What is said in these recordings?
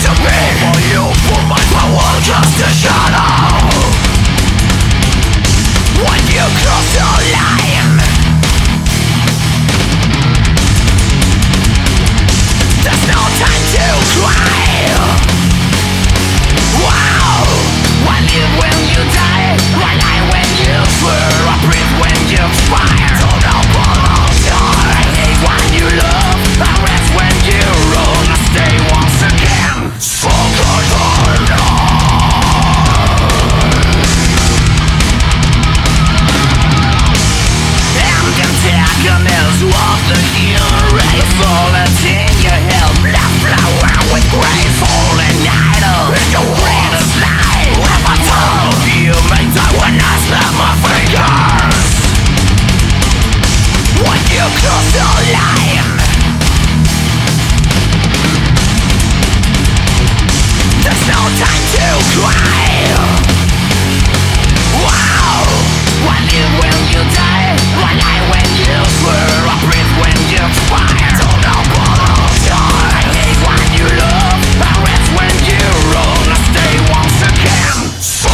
to be for you, for my power, just a shadow. When you cross the line, there's no time to cry. Wow, I live when you die, I lie when you swear, I breathe when you expire. Don't apologize, I hate when you love, I rest when you run, I stay once again. So good for now. I'm the antagonist of the human race, falling in your hell, black flower with grace, falling idle in your greatest lie. If I told you may die when I snap my fingers, when you cross the line, there's no time to cry. Wow, I live when you die, I lie when you swear, I breathe when you expire. Don't apologize, I hate when you love, I rest when you run, I stay once again. So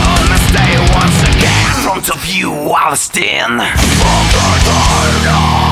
of you, Wallerstein.